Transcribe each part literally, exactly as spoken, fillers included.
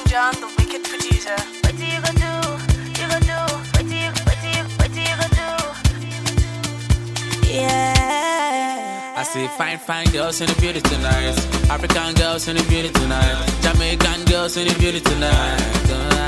John, the wicked producer. What do you gonna do? You gonna do? What do you? What do you? What do you gonna do? Yeah. I see fine, fine girls in the beauty tonight. African girls in the beauty tonight. Jamaican girls in the beauty tonight.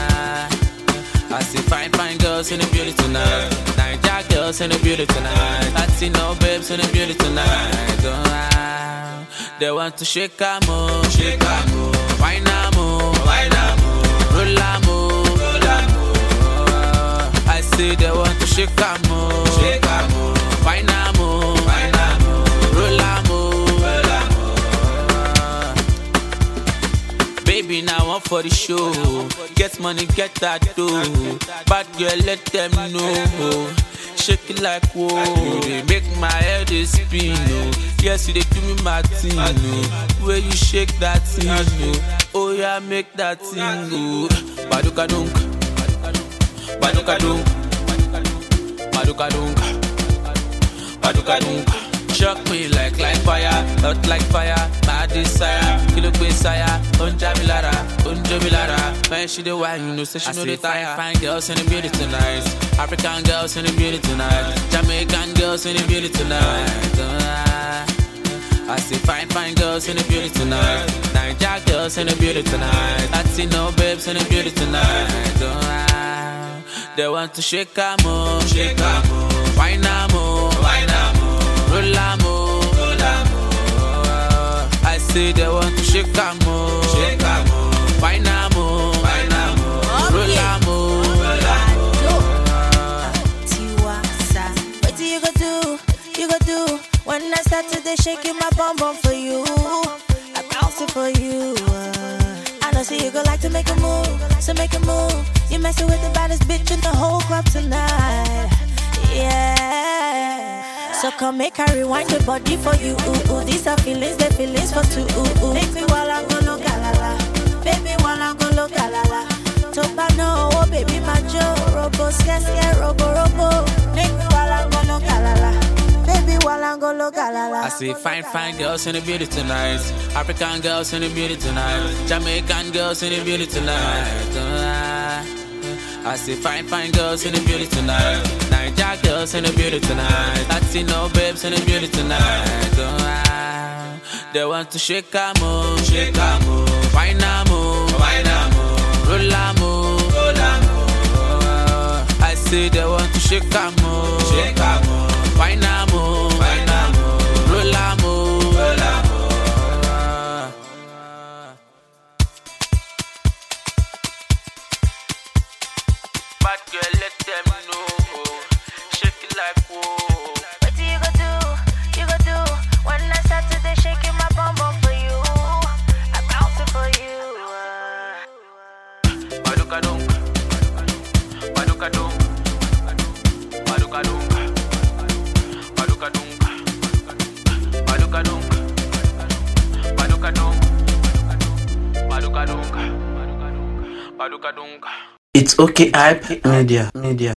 I see fine, fine girls in the beauty tonight. Niger girls in the beauty tonight. Latino babes in the beauty tonight. They want to shake a move, shake a move, wine a move, wine a move, roll a move, roll a move. I see they want to shake a move, shake a move, wine a move, wine a move, roll a move, roll a move. Baby, now one for the show. Get money, get that dough. Bad girl, let them know. Shake it like whoa. They make my head spin, no. Yes, you they do me my thing, no. Where you shake that thing, no. Oh yeah, make that thing go. Baduka dunk, baduka dunk, baduka dunk, baduka dunk. Shock me like like fire, not like fire. My desire, kilo besire. Unja bilara, unja bilara. When she the wine, you know, say she know the tire. Fine girls in the beauty tonight. African girls in the beauty tonight. Jamaican girls in the beauty tonight. I see fine, fine girls in the beauty tonight. Niger girls in the beauty tonight. Latino babes in the beauty tonight. They want to shake a move, shake a move, wine a move, wine a move, roll a move, roll a move. I see they want to shake a move, shake a move, wine a move, wine a move, roll a move, roll a move. Tiwasa, what do you gonna do? You gonna do? When I started to shaking my bum bum for you, I bounce it for you. I know, see you go like to make a move, so make a move. You messing with the baddest bitch in the whole club tonight, yeah. So come make her rewind the body for you. Ooh, ooh. These are feelings, the feelings for two. Ooh, ooh. Make me while I'm gonna galala, baby while I'm gonna galala. Topa no, oh baby my Joe, robo scare scare robo robo. Make me while I'm gonna galala. Baby, while I'm gonna galala. I see fine, fine girls in the beauty tonight. African girls in the beauty tonight. Jamaican girls in the beauty tonight. I see fine, fine girls in the beauty tonight. Niger girls in the beauty tonight. Latino babes in the beauty tonight. They want to shake a move, shake a move, wine a move, wine a move, roll a move, roll a move. I see they want to shake a move, shake a move, wine a move, wine a move, roll a move, roll a move. Bad girl, let them know. Shake it like whoa. What do you gonna do? You gonna do? When I started to shaking my bum bum for you, I bounce it for you. Baduka dunk, baduka dunk, baduka dunk, baduka dunk, baduka dunk, baduka dunk, baduka dunk, baduka dunk. It's okay, hype media, media.